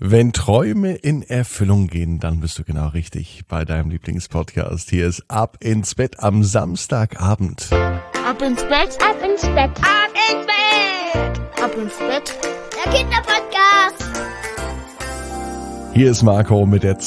Wenn Träume in Erfüllung gehen, dann bist du genau richtig bei deinem Lieblingspodcast. Hier ist Ab ins Bett am Samstagabend. Ab ins Bett, ab ins Bett, ab ins Bett, ab ins Bett, der Kinderpodcast. Hier ist Marco mit der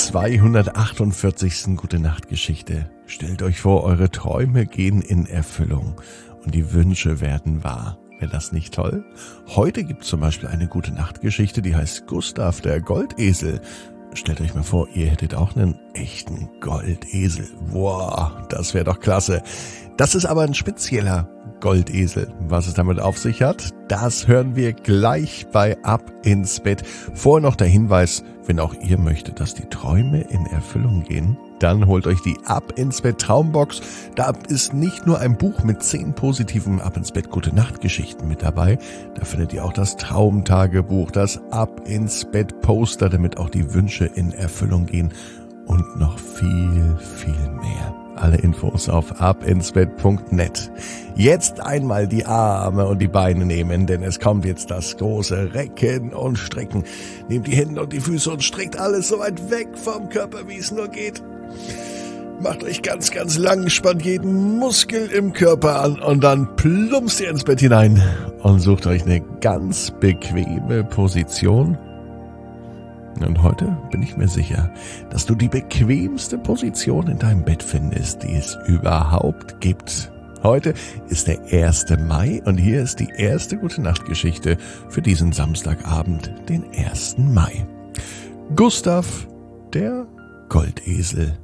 248. Gute-Nacht-Geschichte. Stellt euch vor, eure Träume gehen in Erfüllung und die Wünsche werden wahr. Wäre das nicht toll? Heute gibt es zum Beispiel eine Gute-Nacht-Geschichte, die heißt Gustav, der Goldesel. Stellt euch mal vor, ihr hättet auch einen echten Goldesel. Wow, das wäre doch klasse. Das ist aber ein spezieller Goldesel. Was es damit auf sich hat, das hören wir gleich bei Ab ins Bett. Vorher noch der Hinweis, wenn auch ihr möchtet, dass die Träume in Erfüllung gehen, dann holt euch die Ab ins Bett Traumbox. Da ist nicht nur ein Buch mit 10 positiven Ab ins Bett Gute-Nacht-Geschichten mit dabei. Da findet ihr auch das Traumtagebuch, das Ab ins Bett Poster, damit auch die Wünsche in Erfüllung gehen und noch viel, viel mehr. Alle Infos auf abinsbett.net. Jetzt einmal die Arme und die Beine nehmen, denn es kommt jetzt das große Recken und Strecken. Nehmt die Hände und die Füße und streckt alles so weit weg vom Körper, wie es nur geht. Macht euch ganz, ganz lang, spannt jeden Muskel im Körper an und dann plumpst ihr ins Bett hinein und sucht euch eine ganz bequeme Position. Und heute bin ich mir sicher, dass du die bequemste Position in deinem Bett findest, die es überhaupt gibt. Heute ist der 1. Mai und hier ist die erste Gute-Nacht-Geschichte für diesen Samstagabend, den 1. Mai. Gustav, der Goldesel.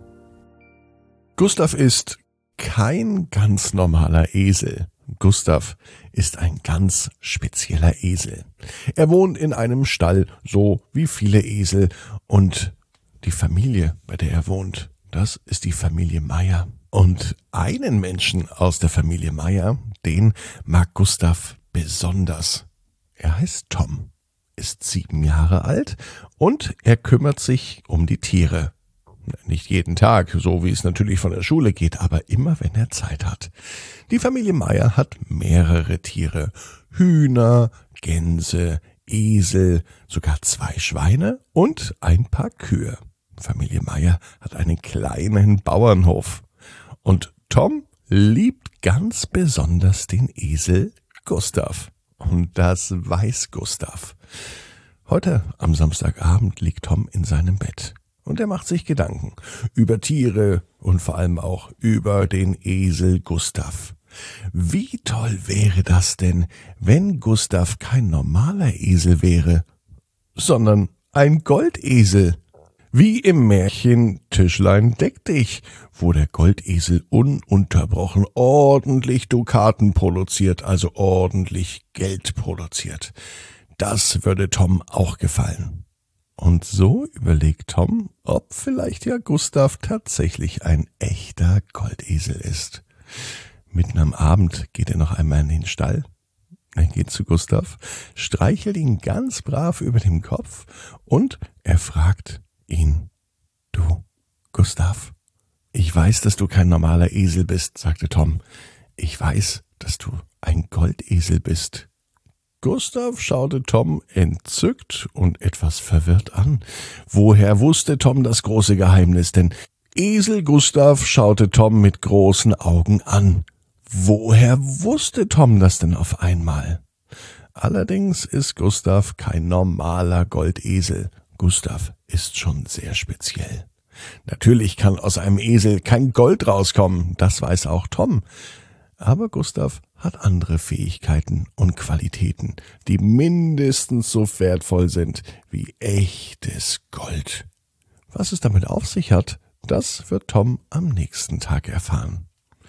Gustav ist kein ganz normaler Esel. Gustav ist ein ganz spezieller Esel. Er wohnt in einem Stall, so wie viele Esel. Und die Familie, bei der er wohnt, das ist die Familie Meier. Und einen Menschen aus der Familie Meier, den mag Gustav besonders. Er heißt Tom, ist 7 Jahre alt und er kümmert sich um die Tiere. Nicht jeden Tag, so wie es natürlich von der Schule geht, aber immer, wenn er Zeit hat. Die Familie Meier hat mehrere Tiere. Hühner, Gänse, Esel, sogar 2 Schweine und ein paar Kühe. Familie Meier hat einen kleinen Bauernhof. Und Tom liebt ganz besonders den Esel Gustav. Und das weiß Gustav. Heute am Samstagabend liegt Tom in seinem Bett. Und er macht sich Gedanken über Tiere und vor allem auch über den Esel Gustav. Wie toll wäre das denn, wenn Gustav kein normaler Esel wäre, sondern ein Goldesel? Wie im Märchen Tischlein deck dich, wo der Goldesel ununterbrochen ordentlich Dukaten produziert, also ordentlich Geld produziert. Das würde Tom auch gefallen. Und so überlegt Tom, ob vielleicht ja Gustav tatsächlich ein echter Goldesel ist. Mitten am Abend geht er noch einmal in den Stall. Er geht zu Gustav, streichelt ihn ganz brav über dem Kopf und er fragt ihn: Du, Gustav, ich weiß, dass du kein normaler Esel bist, sagte Tom. Ich weiß, dass du ein Goldesel bist. Gustav schaute Tom entzückt und etwas verwirrt an. Woher wusste Tom das große Geheimnis? Denn Esel Gustav schaute Tom mit großen Augen an. Woher wusste Tom das denn auf einmal? Allerdings ist Gustav kein normaler Goldesel. Gustav ist schon sehr speziell. Natürlich kann aus einem Esel kein Gold rauskommen, das weiß auch Tom. Aber Gustav hat andere Fähigkeiten und Qualitäten, die mindestens so wertvoll sind wie echtes Gold. Was es damit auf sich hat, das wird Tom am nächsten Tag erfahren.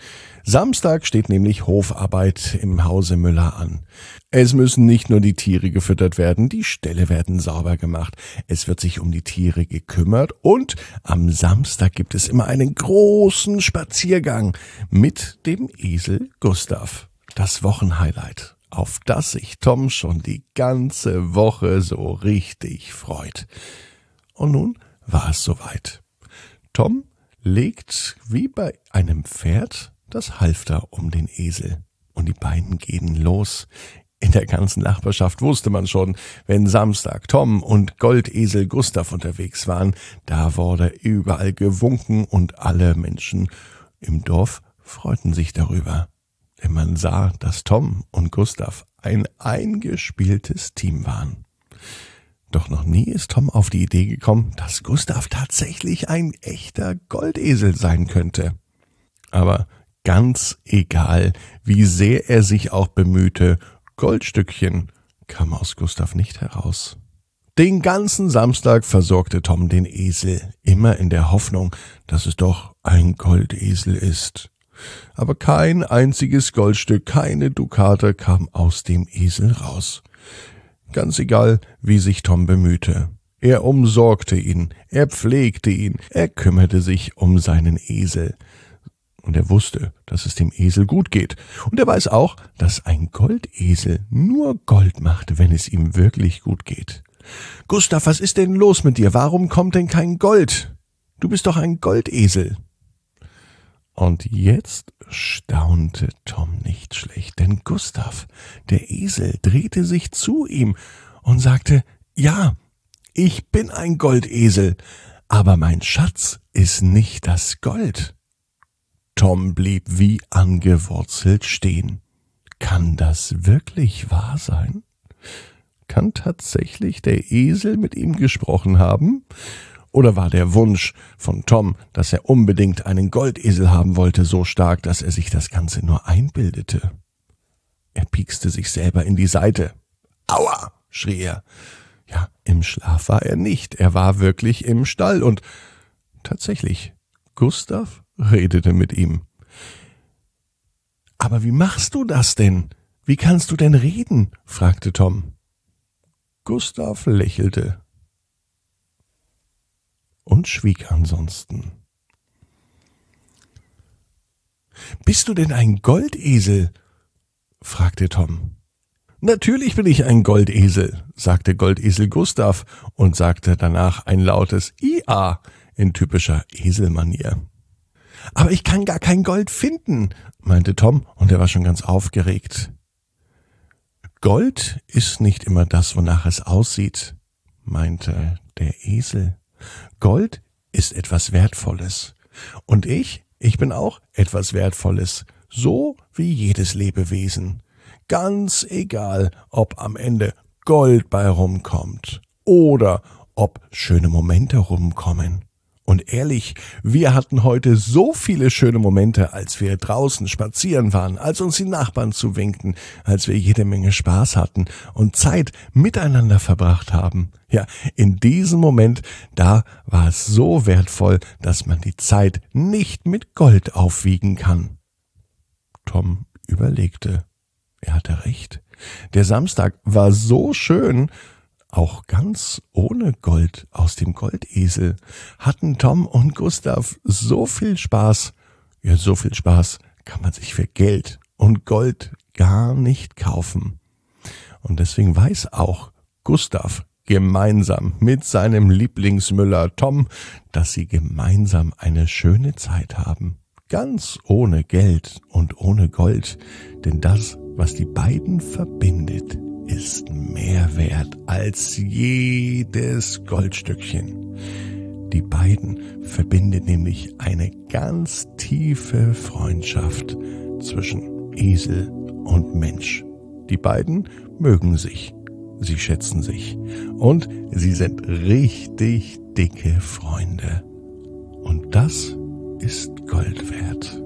Samstag steht nämlich Hofarbeit im Hause Müller an. Es müssen nicht nur die Tiere gefüttert werden, die Ställe werden sauber gemacht. Es wird sich um die Tiere gekümmert und am Samstag gibt es immer einen großen Spaziergang mit dem Esel Gustav. Das Wochenhighlight, auf das sich Tom schon die ganze Woche so richtig freut. Und nun war es soweit. Tom legt wie bei einem Pferd das Halfter um den Esel und die beiden gehen los. In der ganzen Nachbarschaft wusste man schon, wenn Samstag Tom und Goldesel Gustav unterwegs waren, da wurde überall gewunken und alle Menschen im Dorf freuten sich darüber. Denn man sah, dass Tom und Gustav ein eingespieltes Team waren. Doch noch nie ist Tom auf die Idee gekommen, dass Gustav tatsächlich ein echter Goldesel sein könnte. Aber ganz egal, wie sehr er sich auch bemühte, Goldstückchen kam aus Gustav nicht heraus. Den ganzen Samstag versorgte Tom den Esel, immer in der Hoffnung, dass es doch ein Goldesel ist. Aber kein einziges Goldstück, keine Dukate kam aus dem Esel raus. Ganz egal, wie sich Tom bemühte. Er umsorgte ihn, er pflegte ihn, er kümmerte sich um seinen Esel. Und er wusste, dass es dem Esel gut geht. Und er weiß auch, dass ein Goldesel nur Gold macht, wenn es ihm wirklich gut geht. Gustav, was ist denn los mit dir? Warum kommt denn kein Gold? Du bist doch ein Goldesel. Und jetzt staunte Tom nicht schlecht, denn Gustav, der Esel, drehte sich zu ihm und sagte, ja, ich bin ein Goldesel, aber mein Schatz ist nicht das Gold. Tom blieb wie angewurzelt stehen. Kann das wirklich wahr sein? Kann tatsächlich der Esel mit ihm gesprochen haben? Oder war der Wunsch von Tom, dass er unbedingt einen Goldesel haben wollte, so stark, dass er sich das Ganze nur einbildete? Er piekste sich selber in die Seite. Aua, schrie er. Ja, im Schlaf war er nicht. Er war wirklich im Stall und tatsächlich, Gustav redete mit ihm. Aber wie machst du das denn? Wie kannst du denn reden? Fragte Tom. Gustav lächelte und schwieg ansonsten. Bist du denn ein Goldesel? Fragte Tom. Natürlich bin ich ein Goldesel, sagte Goldesel Gustav und sagte danach ein lautes Ia in typischer Eselmanier. Aber ich kann gar kein Gold finden, meinte Tom, und er war schon ganz aufgeregt. Gold ist nicht immer das, wonach es aussieht, meinte der Esel. Gold ist etwas Wertvolles. Und ich bin auch etwas Wertvolles, so wie jedes Lebewesen. Ganz egal, ob am Ende Gold bei rumkommt oder ob schöne Momente rumkommen. Und ehrlich, wir hatten heute so viele schöne Momente, als wir draußen spazieren waren, als uns die Nachbarn zuwinkten, als wir jede Menge Spaß hatten und Zeit miteinander verbracht haben. Ja, in diesem Moment, da war es so wertvoll, dass man die Zeit nicht mit Gold aufwiegen kann. Tom überlegte. Er hatte recht. Der Samstag war so schön. Auch ganz ohne Gold aus dem Goldesel hatten Tom und Gustav so viel Spaß. Ja, so viel Spaß kann man sich für Geld und Gold gar nicht kaufen. Und deswegen weiß auch Gustav gemeinsam mit seinem Lieblingsmüller Tom, dass sie gemeinsam eine schöne Zeit haben. Ganz ohne Geld und ohne Gold. Denn das, was die beiden verbindet, ist mehr wert als jedes Goldstückchen. Die beiden verbindet nämlich eine ganz tiefe Freundschaft zwischen Esel und Mensch. Die beiden mögen sich, sie schätzen sich und sie sind richtig dicke Freunde. Und das ist Gold wert.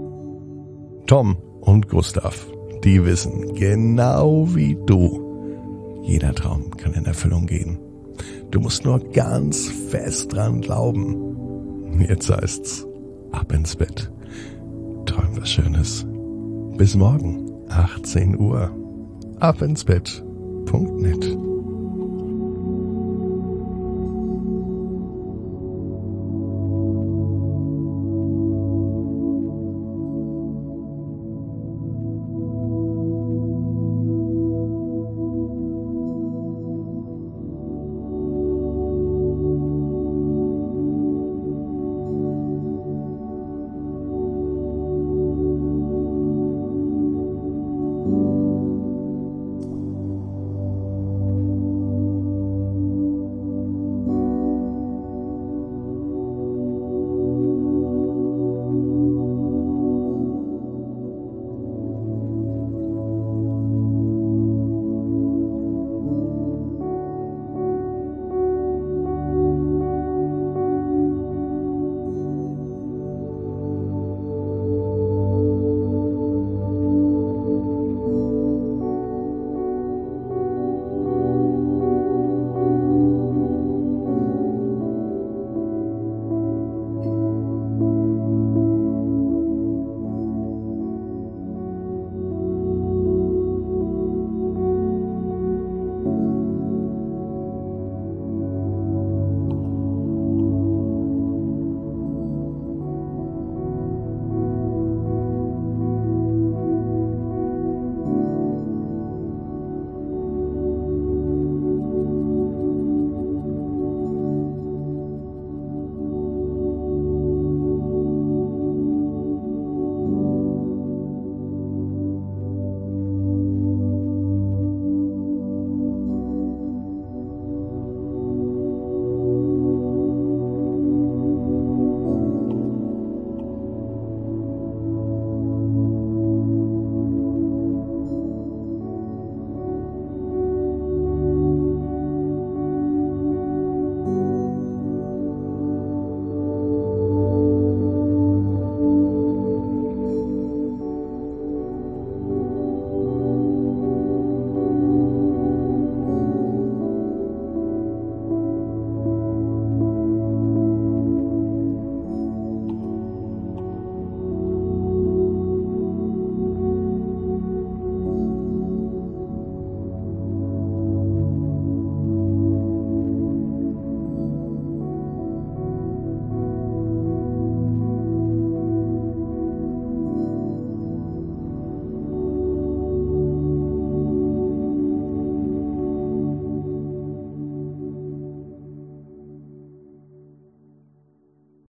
Tom und Gustav, die wissen, genau wie du, jeder Traum kann in Erfüllung gehen. Du musst nur ganz fest dran glauben. Jetzt heißt's, ab ins Bett. Träum was Schönes. Bis morgen, 18 Uhr. abinsbett.net